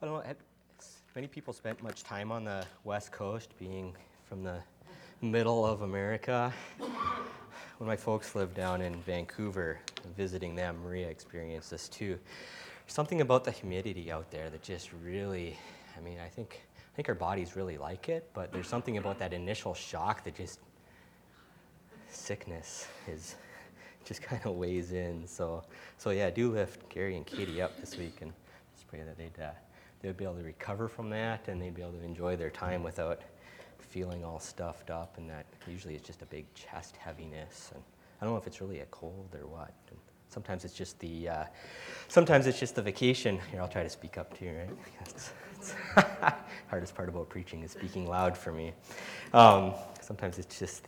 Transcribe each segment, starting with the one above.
I don't know, have many people spent much time on the West Coast, being from the middle of America. When my folks lived down in Vancouver, visiting them, Maria experienced this too. There's something about the humidity out there that just really, I think our bodies really like it, but there's something about that initial shock that just, sickness is just kind of weighs in. So yeah, do lift Gary and Katie up this week and just pray that they'd be able to recover from that and they'd be able to enjoy their time without feeling all stuffed up, and that usually it's just a big chest heaviness. And I don't know if it's really a cold or what. And sometimes it's just the vacation. Here, I'll try to speak up too, right? It's hardest part about preaching is speaking loud for me. Sometimes it's just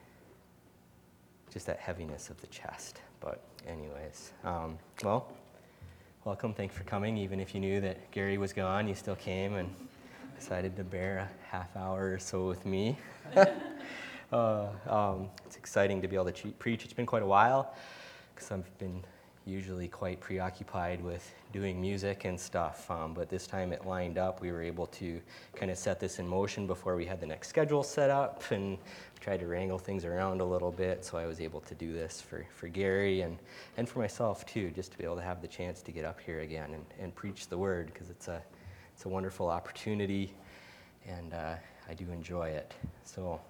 that heaviness of the chest. But anyways, well, welcome. Thanks for coming. Even if you knew that Gary was gone, you still came and decided to bear a half hour or so with me. It's exciting to be able to preach. It's been quite a while because I've been usually quite preoccupied with doing music and stuff, but this time it lined up. We were able to kind of set this in motion before we had the next schedule set up, and tried to wrangle things around a little bit, so I was able to do this for Gary and for myself too, just to be able to have the chance to get up here again and preach the word, because it's a wonderful opportunity, and I do enjoy it. So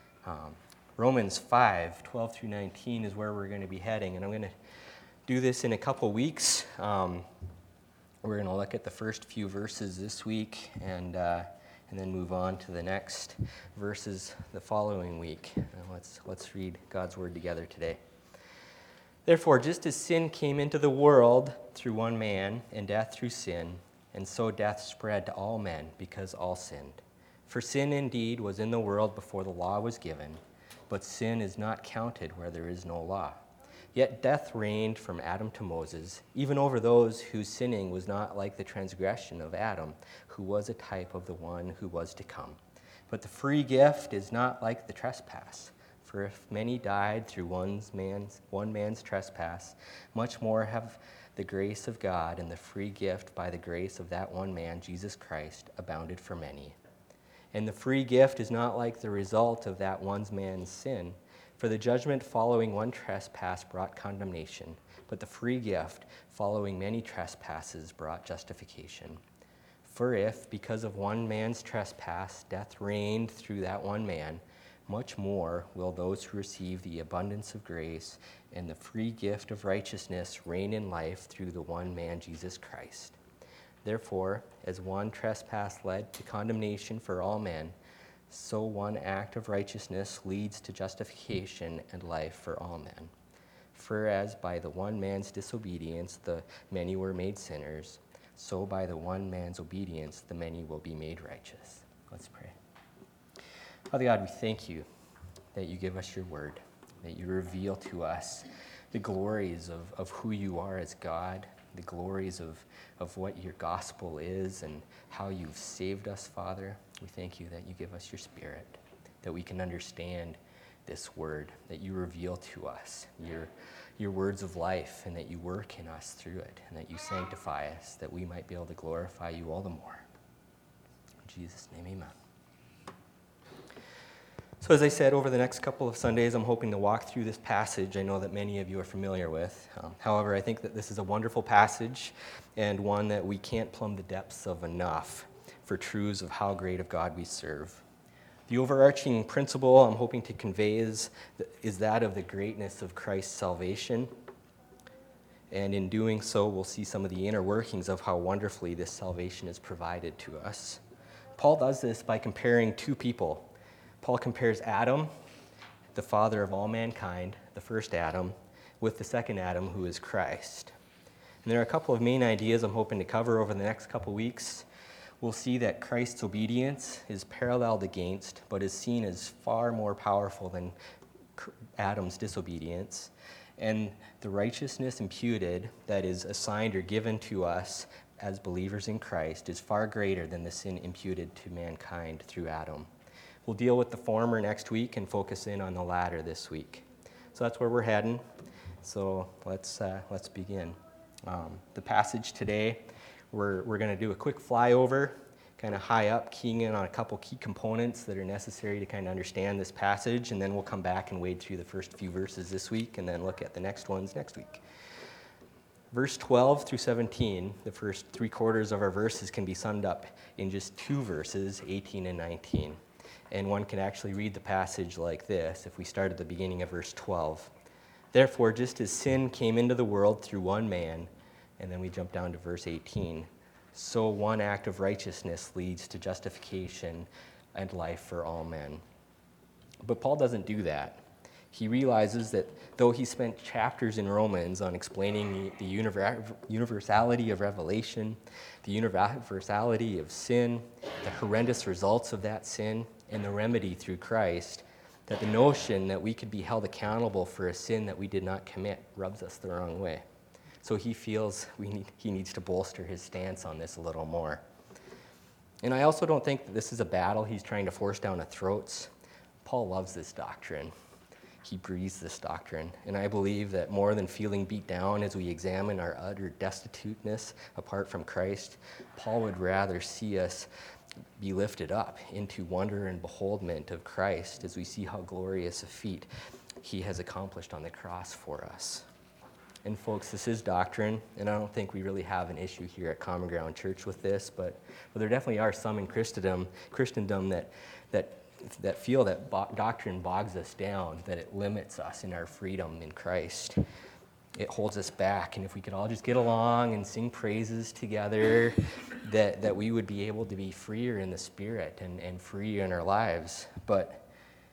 Romans 5:12 through 19 is where we're going to be heading, and I'm going to do this in a couple weeks. We're going to look at the first few verses this week, and then move on to the next verses the following week. Let's read God's word together today. Therefore, just as sin came into the world through one man, and death through sin, and so death spread to all men because all sinned. For sin indeed was in the world before the law was given, but sin is not counted where there is no law. Yet death reigned from Adam to Moses, even over those whose sinning was not like the transgression of Adam, who was a type of the one who was to come. But the free gift is not like the trespass. For if many died through one man's trespass, much more have the grace of God and the free gift by the grace of that one man, Jesus Christ, abounded for many. And the free gift is not like the result of that one man's sin. For the judgment following one trespass brought condemnation, but the free gift following many trespasses brought justification. For if, because of one man's trespass, death reigned through that one man, much more will those who receive the abundance of grace and the free gift of righteousness reign in life through the one man, Jesus Christ. Therefore, as one trespass led to condemnation for all men, so one act of righteousness leads to justification and life for all men. For as by the one man's disobedience the many were made sinners, so by the one man's obedience the many will be made righteous. Let's pray. Father God, we thank you that you give us your word, that you reveal to us the glories of who you are as God, the glories of what your gospel is and how you've saved us, Father. We thank you that you give us your Spirit, that we can understand this word, that you reveal to us your words of life, and that you work in us through it, and that you sanctify us, that we might be able to glorify you all the more. In Jesus' name, amen. So as I said, over the next couple of Sundays, I'm hoping to walk through this passage I know that many of you are familiar with. However, I think that this is a wonderful passage and one that we can't plumb the depths of enough for truths of how great of God we serve. The overarching principle I'm hoping to convey is that of the greatness of Christ's salvation. And in doing so, we'll see some of the inner workings of how wonderfully this salvation is provided to us. Paul does this by comparing two people. Paul compares Adam, the father of all mankind, the first Adam, with the second Adam, who is Christ. And there are a couple of main ideas I'm hoping to cover over the next couple weeks. We'll see that Christ's obedience is paralleled against, but is seen as far more powerful than Adam's disobedience. And the righteousness imputed, that is assigned or given to us as believers in Christ, is far greater than the sin imputed to mankind through Adam. We'll deal with the former next week and focus in on the latter this week. So that's where we're heading. So let's begin. The passage today We're going to do a quick flyover, kind of high up, keying in on a couple key components that are necessary to kind of understand this passage, and then we'll come back and wade through the first few verses this week and then look at the next ones next week. Verse 12 through 17, the first 3/4 of our verses can be summed up in just 2 verses, 18 and 19. And one can actually read the passage like this if we start at the beginning of verse 12. Therefore, just as sin came into the world through one man, and then we jump down to verse 18, so one act of righteousness leads to justification and life for all men. But Paul doesn't do that. He realizes that though he spent chapters in Romans on explaining the universality of revelation, the universality of sin, the horrendous results of that sin, and the remedy through Christ, that the notion that we could be held accountable for a sin that we did not commit rubs us the wrong way. So he feels he needs to bolster his stance on this a little more. And I also don't think that this is a battle he's trying to force down our throats. Paul loves this doctrine. He breathes this doctrine. And I believe that more than feeling beat down as we examine our utter destituteness apart from Christ, Paul would rather see us be lifted up into wonder and beholdment of Christ as we see how glorious a feat he has accomplished on the cross for us. And folks, this is doctrine, and I don't think we really have an issue here at Common Ground Church with this, but there definitely are some in Christendom that feel that doctrine bogs us down, that it limits us in our freedom in Christ. It holds us back, and if we could all just get along and sing praises together, that we would be able to be freer in the Spirit and free in our lives. But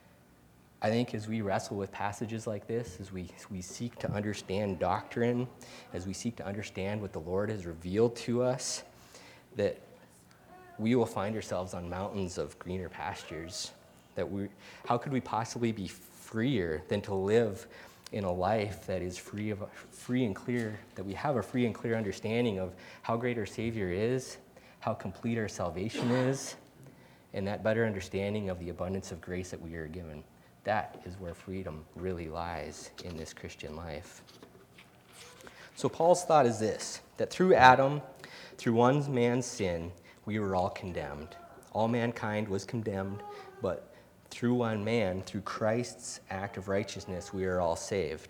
I think as we wrestle with passages like this, as we seek to understand doctrine, as we seek to understand what the Lord has revealed to us, that we will find ourselves on mountains of greener pastures. How could we possibly be freer than to live in a life that is free and clear, that we have a free and clear understanding of how great our Savior is, how complete our salvation is, and that better understanding of the abundance of grace that we are given. That is where freedom really lies in this Christian life. So Paul's thought is this, that through Adam, through one man's sin, we were all condemned. All mankind was condemned, but through one man, through Christ's act of righteousness, we are all saved.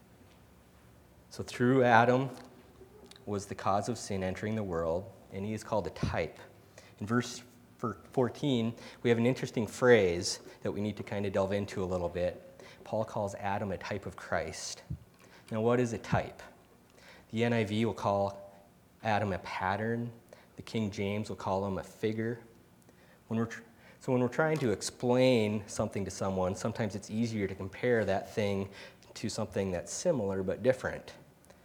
So through Adam was the cause of sin entering the world, and he is called a type. In verse 14, we have an interesting phrase that we need to kind of delve into a little bit. Paul calls Adam a type of Christ. Now, what is a type? The NIV will call Adam a pattern. The King James will call him a figure. So when we're trying to explain something to someone, sometimes it's easier to compare that thing to something that's similar but different.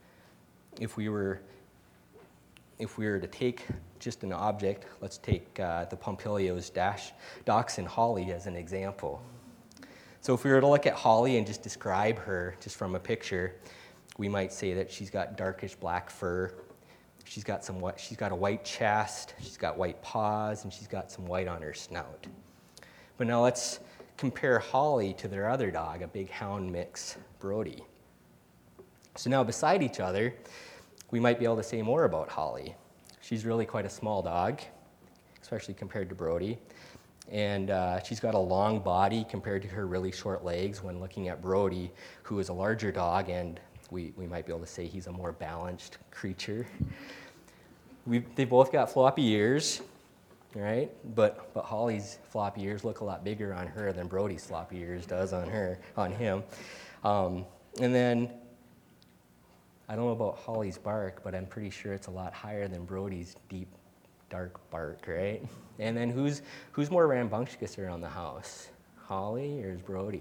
If we were to take just an object, let's take the Pompilios dachshund Holly as an example. So if we were to look at Holly and just describe her just from a picture, we might say that she's got darkish black fur. She's got a white chest, she's got white paws, and she's got some white on her snout. But now let's compare Holly to their other dog, a big hound mix, Brody. So now beside each other, we might be able to say more about Holly. She's really quite a small dog, especially compared to Brody. And she's got a long body compared to her really short legs when looking at Brody, who is a larger dog, and we might be able to say he's a more balanced creature. They both got floppy ears, right? But Holly's floppy ears look a lot bigger on her than Brody's floppy ears does on him. And then, I don't know about Holly's bark, but I'm pretty sure it's a lot higher than Brody's deep, dark bark, right? And then who's more rambunctious around the house? Holly or is Brody?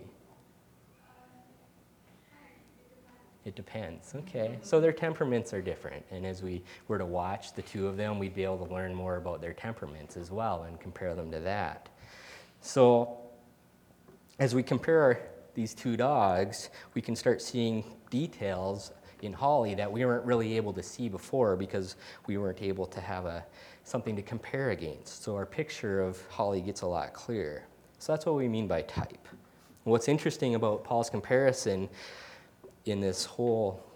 It depends. Okay, so their temperaments are different, and as we were to watch the two of them, we'd be able to learn more about their temperaments as well and compare them to that. So as we compare these two dogs, we can start seeing details in Holly that we weren't really able to see before because we weren't able to have something to compare against. So our picture of Holly gets a lot clearer. So that's what we mean by type. And what's interesting about Paul's comparison in this whole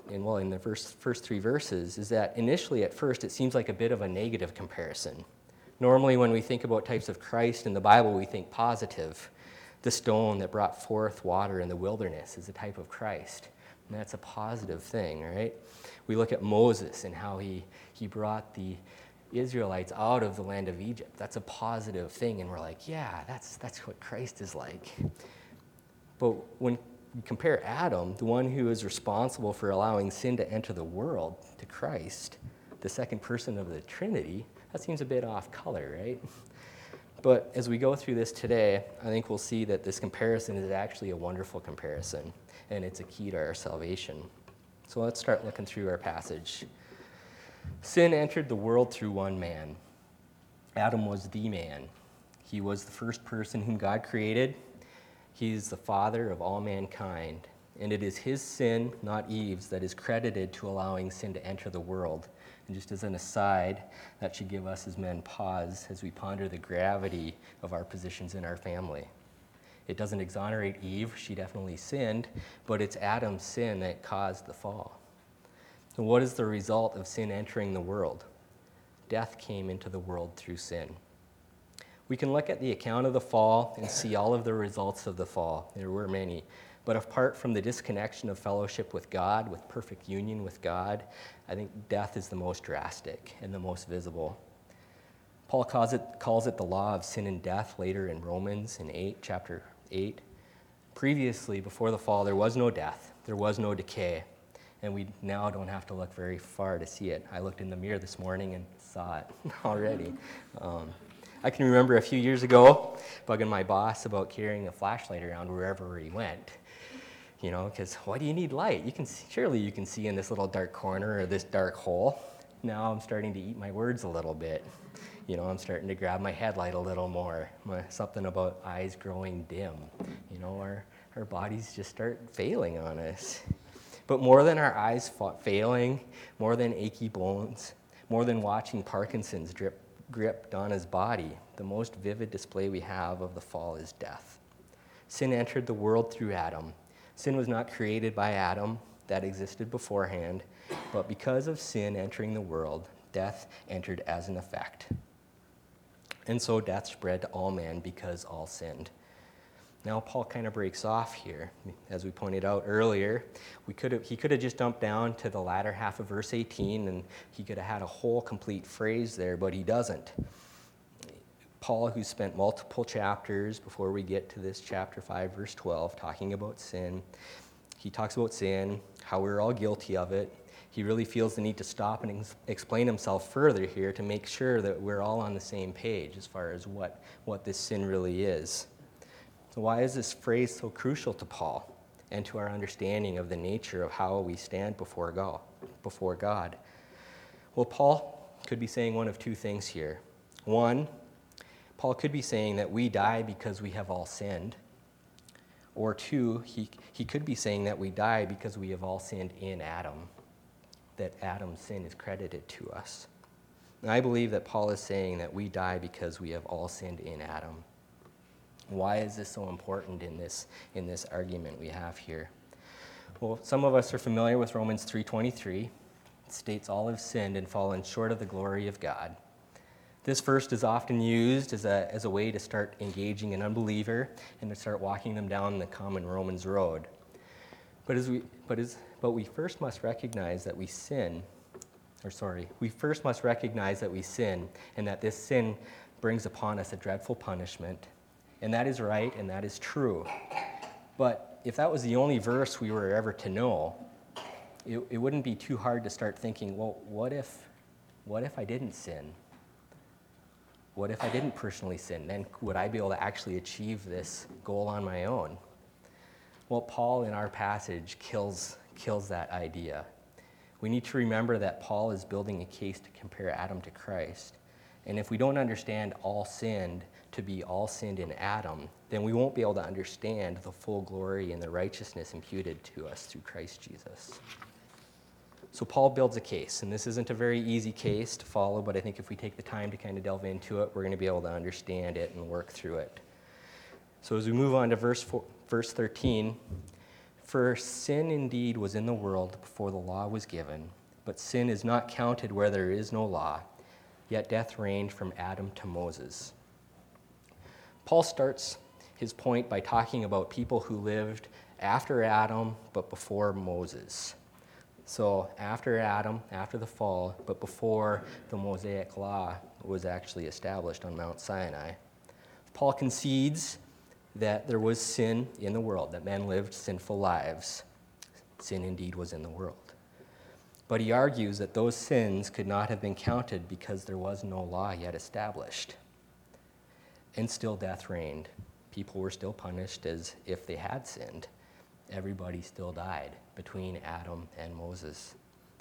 in the first three verses is that initially at first it seems like a bit of a negative comparison. Normally when we think about types of Christ in the Bible, we think positive. The stone that brought forth water in the wilderness is a type of Christ. And that's a positive thing, right? We look at Moses and how he brought the Israelites out of the land of Egypt. That's a positive thing, and we're like, yeah, that's what Christ is like. But when we compare Adam, the one who is responsible for allowing sin to enter the world, to Christ, the second person of the Trinity, that seems a bit off color, right? But as we go through this today, I think we'll see that this comparison is actually a wonderful comparison, and it's a key to our salvation. So let's start looking through our passage. Sin entered the world through one man. Adam was the man. He was the first person whom God created. He is the father of all mankind. And it is his sin, not Eve's, that is credited to allowing sin to enter the world. And just as an aside, that should give us as men pause as we ponder the gravity of our positions in our family. It doesn't exonerate Eve. She definitely sinned, but it's Adam's sin that caused the fall. So what is the result of sin entering the world? Death came into the world through sin. We can look at the account of the fall and see all of the results of the fall. There were many. But apart from the disconnection of fellowship with God, with perfect union with God, I think death is the most drastic and the most visible. Paul calls it the law of sin and death later in Romans in chapter 8. Previously, before the fall, there was no death. There was no decay. And we now don't have to look very far to see it. I looked in the mirror this morning and saw it already. I can remember a few years ago bugging my boss about carrying a flashlight around wherever he went. You know, because why do you need light? Surely you can see in this little dark corner or this dark hole. Now I'm starting to eat my words a little bit. You know, I'm starting to grab my headlight a little more. Something about eyes growing dim. You know, our bodies just start failing on us. But more than our eyes failing, more than achy bones, more than watching Parkinson's grip Donna's body, the most vivid display we have of the fall is death. Sin entered the world through Adam. Sin was not created by Adam, that existed beforehand, but because of sin entering the world, death entered as an effect. And so death spread to all men because all sinned. Now Paul kind of breaks off here. As we pointed out earlier, he could have just dumped down to the latter half of verse 18 and he could have had a whole complete phrase there, but he doesn't. Paul, who spent multiple chapters before we get to this chapter 5, verse 12, talking about sin, he talks about sin, how we're all guilty of it. He really feels the need to stop and explain himself further here to make sure that we're all on the same page as far as what this sin really is. So why is this phrase so crucial to Paul and to our understanding of the nature of how we stand before God? Well, Paul could be saying one of two things here. One, Paul could be saying that we die because we have all sinned. Or two, he could be saying that we die because we have all sinned in Adam, that Adam's sin is credited to us. And I believe that Paul is saying that we die because we have all sinned in Adam. Why is this so important in this argument we have here? Well, some of us are familiar with Romans 3:23. It states all have sinned and fallen short of the glory of God. This verse is often used as a way to start engaging an unbeliever and to start walking them down the common Romans road. But we first must recognize that we sin, we first must recognize that we sin and that this sin brings upon us a dreadful punishment. And that is right and that is true. But if that was the only verse we were ever to know, it wouldn't be too hard to start thinking, well, what if I didn't sin? What if I didn't personally sin? Then would I be able to actually achieve this goal on my own? Well, Paul in our passage kills that idea. We need to remember that Paul is building a case to compare Adam to Christ. And if we don't understand all sinned to be all sinned in Adam, then we won't be able to understand the full glory and the righteousness imputed to us through Christ Jesus. So Paul builds a case, and this isn't a very easy case to follow, but I think if we take the time to kind of delve into it, we're going to be able to understand it and work through it. So as we move on to verse 13, For sin indeed was in the world before the law was given, but sin is not counted where there is no law, yet death reigned from Adam to Moses. Paul starts his point by talking about people who lived after Adam but before Moses. So after Adam, after the fall, but before the Mosaic law was actually established on Mount Sinai. Paul concedes that there was sin in the world, that men lived sinful lives. Sin indeed was in the world. But he argues that those sins could not have been counted because there was no law yet established. And still death reigned. People were still punished as if they had sinned. Everybody still died between Adam and Moses.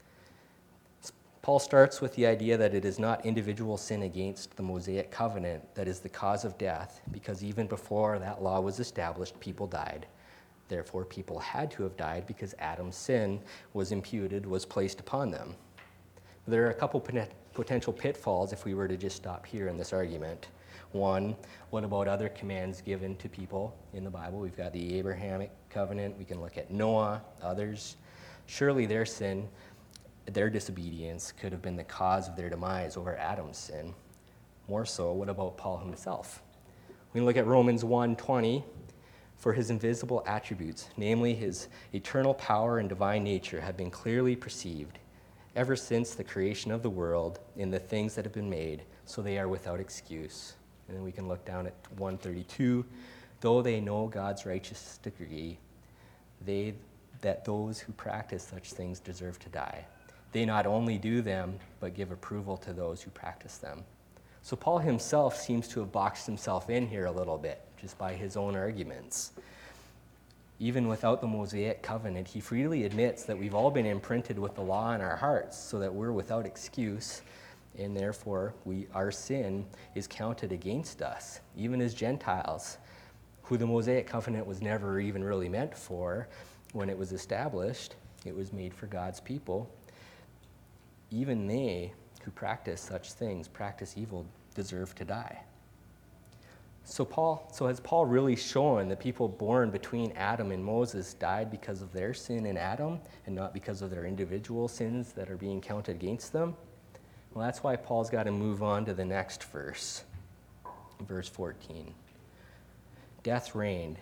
Paul starts with the idea that it is not individual sin against the Mosaic covenant that is the cause of death, because even before that law was established, people died. Therefore, people had to have died because Adam's sin was imputed, was placed upon them. There are a couple potential pitfalls if we were to just stop here in this argument. One, what about other commands given to people in the Bible? We've got the Abrahamic covenant. We can look at Noah, others. Surely their sin, their disobedience could have been the cause of their demise over Adam's sin. More so, what about Paul himself? We can look at Romans 1:20. For his invisible attributes, namely his eternal power and divine nature, have been clearly perceived ever since the creation of the world in the things that have been made, so they are without excuse. And then we can look down at 132. Though they know God's righteous decree, that those who practice such things deserve to die. They not only do them, but give approval to those who practice them. So Paul himself seems to have boxed himself in here a little bit, just by his own arguments. Even without the Mosaic covenant, he freely admits that we've all been imprinted with the law in our hearts, so that we're without excuse, and therefore our sin is counted against us, even as Gentiles, who the Mosaic covenant was never even really meant for. When it was established, it was made for God's people. Even they who practice such things, practice evil, deserve to die. So has Paul really shown that people born between Adam and Moses died because of their sin in Adam and not because of their individual sins that are being counted against them? Well, that's why Paul's got to move on to the next verse, verse 14. Death reigned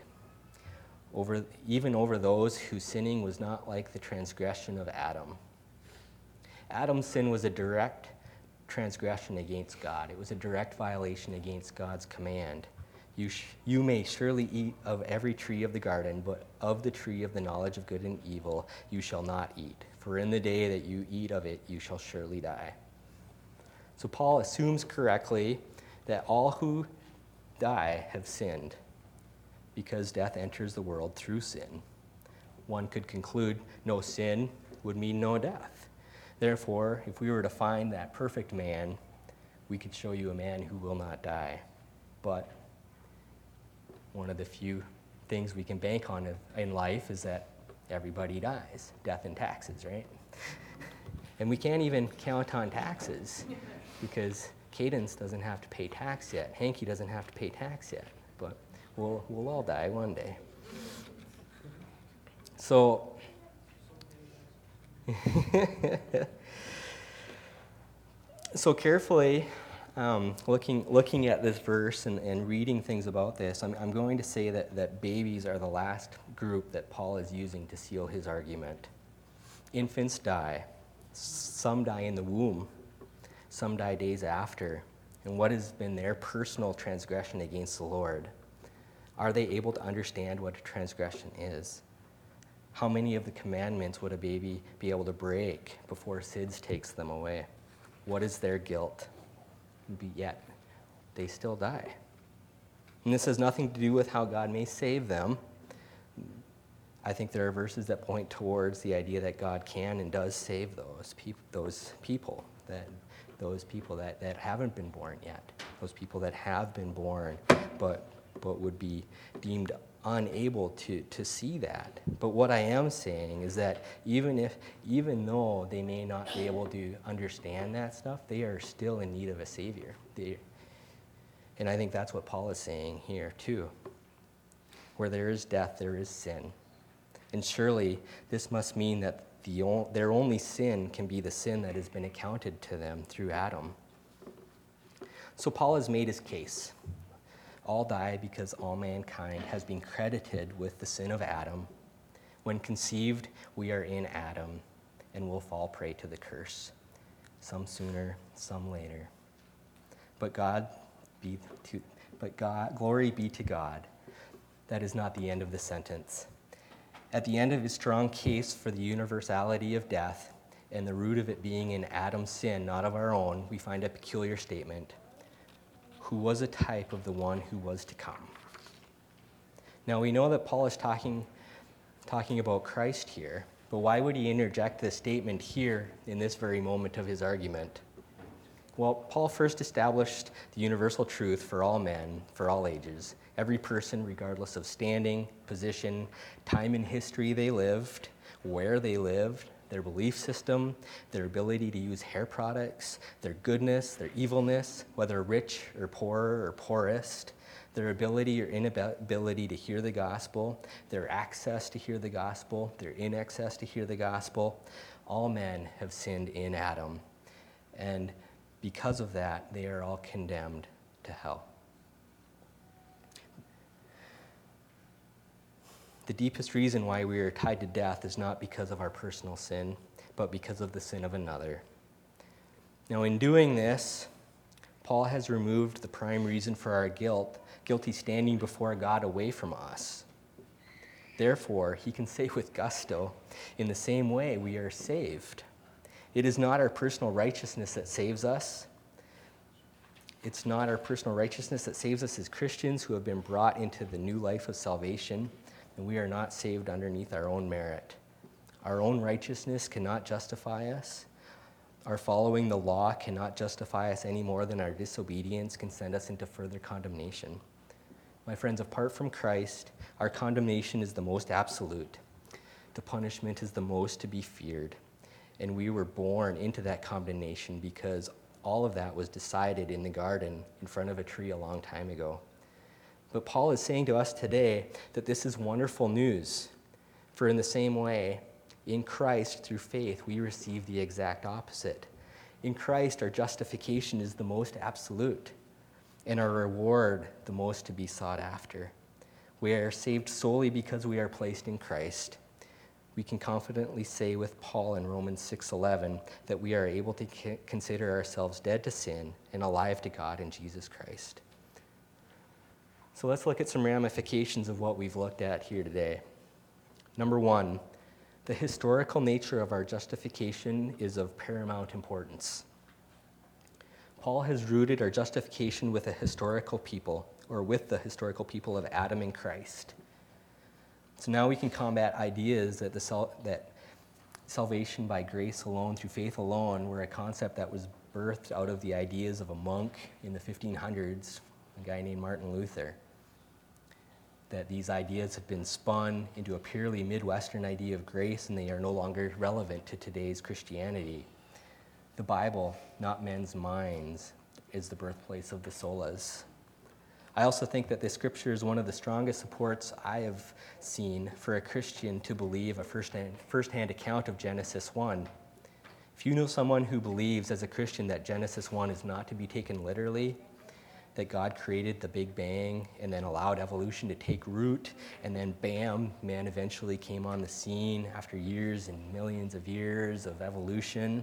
even over those whose sinning was not like the transgression of Adam. Adam's sin was a direct transgression against God. It was a direct violation against God's command. You may surely eat of every tree of the garden, but of the tree of the knowledge of good and evil you shall not eat. For in the day that you eat of it, you shall surely die. So Paul assumes correctly that all who die have sinned because death enters the world through sin. One could conclude no sin would mean no death. Therefore, if we were to find that perfect man, we could show you a man who will not die. But one of the few things we can bank on in life is that everybody dies. Death and taxes, right? And we can't even count on taxes because Cadence doesn't have to pay tax yet. Hanky doesn't have to pay tax yet. But we'll all die one day. So so carefully looking at this verse and reading things about this, I'm going to say that babies are the last group that Paul is using to seal his argument. Infants die. Some die in the womb. Some die days after. And what has been their personal transgression against the Lord? Are they able to understand what a transgression is? How many of the commandments would a baby be able to break before SIDS takes them away? What is their guilt? Yet they still die. And this has nothing to do with how God may save them. I think there are verses that point towards the idea that God can and does save those people that haven't been born yet, those people that have been born but would be deemed unable to see that. But what I am saying is that even though they may not be able to understand that stuff, they are still in need of a Savior. And I think that's what Paul is saying here too. Where there is death, there is sin. And surely this must mean that their only sin can be the sin that has been accounted to them through Adam. So Paul has made his case. All die because all mankind has been credited with the sin of Adam. When conceived, we are in Adam and will fall prey to the curse. Some sooner, some later. But glory be to God. That is not the end of the sentence. At the end of his strong case for the universality of death and the root of it being in Adam's sin, not of our own, we find a peculiar statement. Who was a type of the one who was to come. Now we know that Paul is talking about Christ here, but why would he interject this statement here in this very moment of his argument? Well, Paul first established the universal truth for all men, for all ages, every person regardless of standing, position, time in history they lived, where they lived, their belief system, their ability to use hair products, their goodness, their evilness, whether rich or poor or poorest, their ability or inability to hear the gospel, their access to hear the gospel, their inaccess to hear the gospel. All men have sinned in Adam. And because of that, they are all condemned to hell. The deepest reason why we are tied to death is not because of our personal sin, but because of the sin of another. Now, in doing this, Paul has removed the prime reason for our guilty standing before God away from us. Therefore, he can say with gusto, in the same way we are saved. It is not our personal righteousness that saves us. It's not our personal righteousness that saves us as Christians who have been brought into the new life of salvation. And we are not saved underneath our own merit. Our own righteousness cannot justify us. Our following the law cannot justify us any more than our disobedience can send us into further condemnation. My friends, apart from Christ, our condemnation is the most absolute. The punishment is the most to be feared. And we were born into that condemnation because all of that was decided in the garden in front of a tree a long time ago. But Paul is saying to us today that this is wonderful news. For in the same way, in Christ, through faith, we receive the exact opposite. In Christ, our justification is the most absolute, and our reward the most to be sought after. We are saved solely because we are placed in Christ. We can confidently say with Paul in Romans 6:11 that we are able to consider ourselves dead to sin and alive to God in Jesus Christ. So let's look at some ramifications of what we've looked at here today. Number one, the historical nature of our justification is of paramount importance. Paul has rooted our justification with a historical people, or with the historical people of Adam and Christ. So now we can combat ideas that that salvation by grace alone, through faith alone, were a concept that was birthed out of the ideas of a monk in the 1500s, a guy named Martin Luther. That these ideas have been spun into a purely Midwestern idea of grace, and they are no longer relevant to today's Christianity. The Bible, not men's minds, is the birthplace of the solas. I also think that the scripture is one of the strongest supports I have seen for a Christian to believe a first-hand account of Genesis 1. If you know someone who believes as a Christian that Genesis 1 is not to be taken literally, that God created the Big Bang and then allowed evolution to take root, and then bam, man eventually came on the scene after years and millions of years of evolution.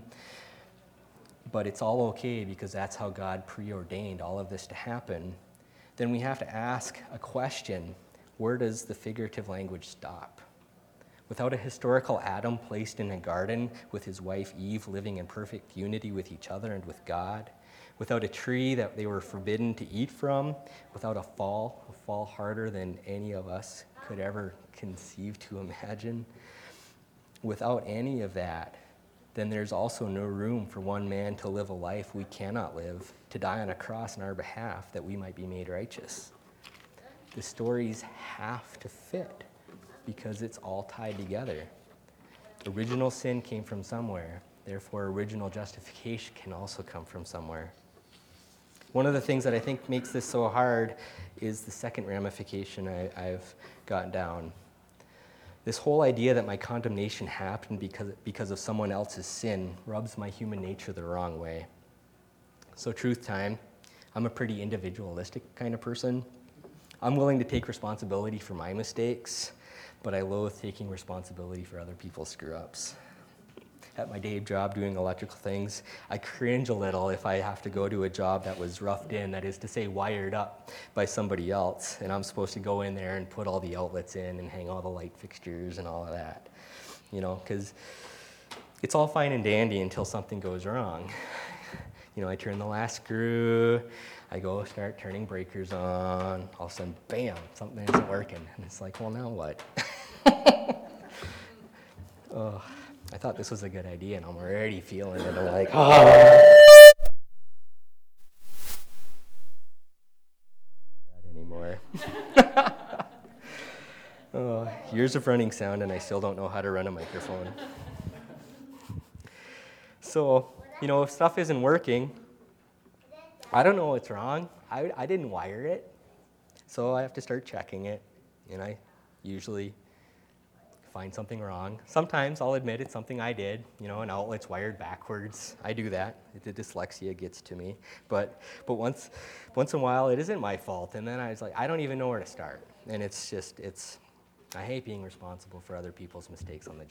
But it's all okay because that's how God preordained all of this to happen. Then we have to ask a question: where does the figurative language stop? Without a historical Adam placed in a garden with his wife Eve living in perfect unity with each other and with God, without a tree that they were forbidden to eat from, without a fall harder than any of us could ever conceive to imagine, without any of that, then there's also no room for one man to live a life we cannot live, to die on a cross on our behalf that we might be made righteous. The stories have to fit because it's all tied together. Original sin came from somewhere, therefore original justification can also come from somewhere. One of the things that I think makes this so hard is the second ramification I've gotten down. This whole idea that my condemnation happened because of someone else's sin rubs my human nature the wrong way. So truth time, I'm a pretty individualistic kind of person. I'm willing to take responsibility for my mistakes, but I loathe taking responsibility for other people's screw-ups. At my day job doing electrical things, I cringe a little if I have to go to a job that was roughed in, that is to say wired up by somebody else, and I'm supposed to go in there and put all the outlets in and hang all the light fixtures and all of that, because it's all fine and dandy until something goes wrong. I turn the last screw, I go start turning breakers on, all of a sudden, bam, something isn't working, and it's like, well, now what? Oh. I thought this was a good idea, and I'm already feeling it. I'm like, anymore. Years of running sound, and I still don't know how to run a microphone. So, if stuff isn't working, I don't know what's wrong. I didn't wire it, so I have to start checking it, and I usually find something wrong. Sometimes I'll admit it's something I did, an outlet's wired backwards. I do that. The dyslexia gets to me. But once in a while, it isn't my fault. And then I was like, I don't even know where to start. And I hate being responsible for other people's mistakes on the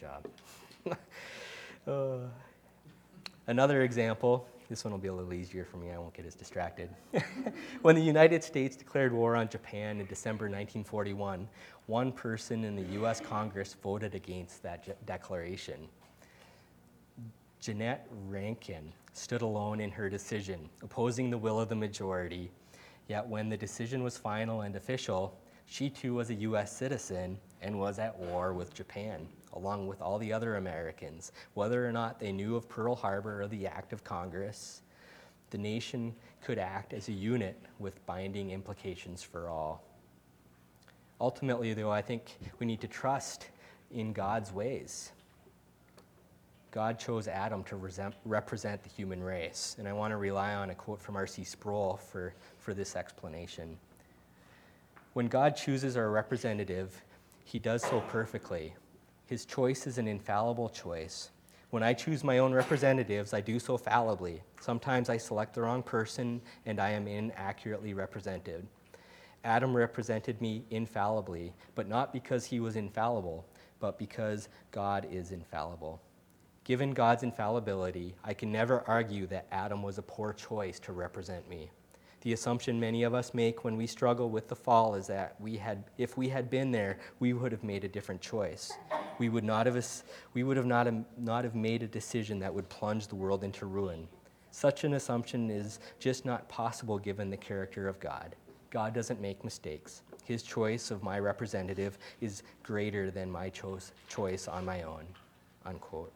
job. Another example, this one will be a little easier for me, I won't get as distracted. When the United States declared war on Japan in December 1941, one person in the U.S. Congress voted against that declaration. Jeannette Rankin stood alone in her decision, opposing the will of the majority. Yet when the decision was final and official, she too was a U.S. citizen and was at war with Japan, along with all the other Americans. Whether or not they knew of Pearl Harbor or the act of Congress, the nation could act as a unit with binding implications for all. Ultimately, though, I think we need to trust in God's ways. God chose Adam to represent the human race, and I want to rely on a quote from R.C. Sproul for this explanation. When God chooses our representative, he does so perfectly. His choice is an infallible choice. When I choose my own representatives, I do so fallibly. Sometimes I select the wrong person, and I am inaccurately represented. Adam represented me infallibly, but not because he was infallible, but because God is infallible. Given God's infallibility, I can never argue that Adam was a poor choice to represent me. The assumption many of us make when we struggle with the fall is that if we had been there, we would have made a different choice. We would not have made a decision that would plunge the world into ruin. Such an assumption is just not possible given the character of God. God doesn't make mistakes. His choice of my representative is greater than my choice on my own, unquote.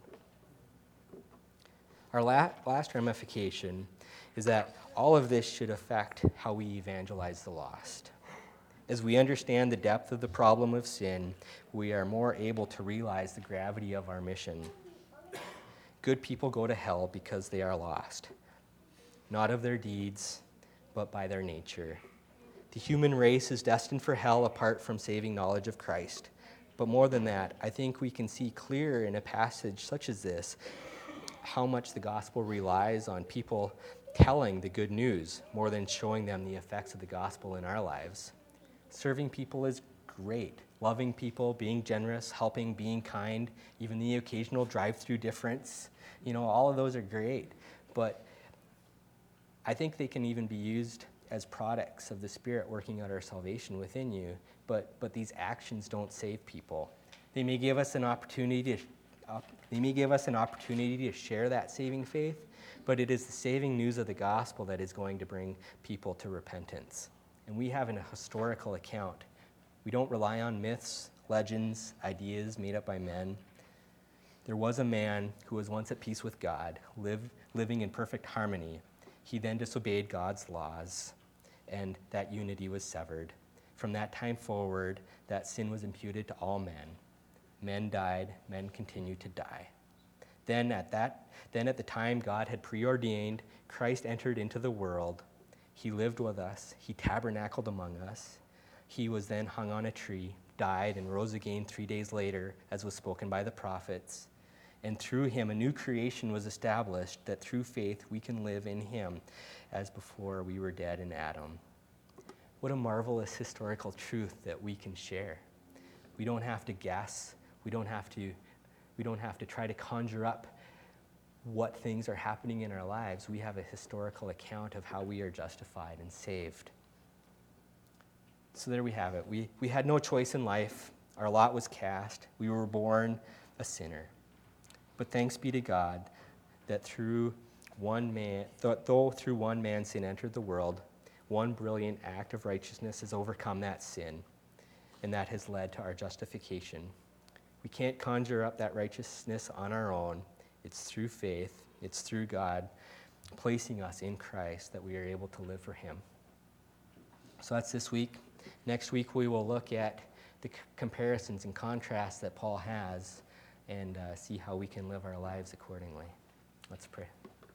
Our last ramification is that all of this should affect how we evangelize the lost. As we understand the depth of the problem of sin, we are more able to realize the gravity of our mission. Good people go to hell because they are lost, not of their deeds, but by their nature. The human race is destined for hell apart from saving knowledge of Christ. But more than that, I think we can see clear in a passage such as this how much the gospel relies on people telling the good news more than showing them the effects of the gospel in our lives. Serving people is great. Loving people, being generous, helping, being kind, even the occasional drive-through difference, all of those are great. But I think they can even be used as products of the Spirit working out our salvation within you. But these actions don't save people. They may give us an opportunity to share that saving faith, but it is the saving news of the gospel that is going to bring people to repentance. And we have a historical account. We don't rely on myths, legends, ideas made up by men. There was a man who was once at peace with God, living in perfect harmony. He then disobeyed God's laws, and that unity was severed. From that time forward, that sin was imputed to all men. Men died, men continued to die. Then at the time God had preordained, Christ entered into the world. He lived with us. He tabernacled among us. He was then hung on a tree, died and rose again 3 days later, as was spoken by the prophets. And through him, a new creation was established, that through faith we can live in him as before we were dead in Adam. What a marvelous historical truth that we can share. We don't have to guess. We don't have to try to conjure up what things are happening in our lives. We have a historical account of how we are justified and saved. So there we have it. We had no choice in life. Our lot was cast. We were born a sinner. But thanks be to God that through one man, though through one man sin entered the world, one brilliant act of righteousness has overcome that sin, and that has led to our justification. We can't conjure up that righteousness on our own. It's through faith. It's through God placing us in Christ that we are able to live for him. So that's this week. Next week we will look at the comparisons and contrasts that Paul has and see how we can live our lives accordingly. Let's pray.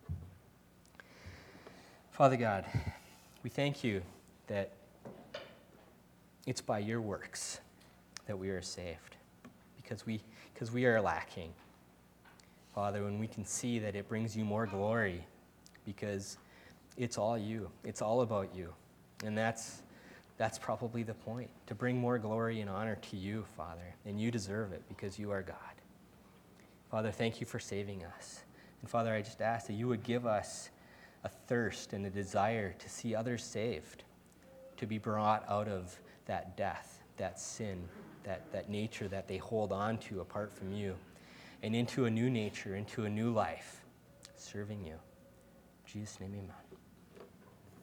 Father God, we thank you that it's by your works that we are saved, because we are lacking. Father, when we can see that it brings you more glory, because it's all you. It's all about you. And that's probably the point, to bring more glory and honor to you, Father. And you deserve it because you are God. Father, thank you for saving us. And Father, I just ask that you would give us a thirst and a desire to see others saved, to be brought out of that death, that sin, that nature that they hold on to apart from you, and into a new nature, into a new life, serving you. In Jesus' name, amen.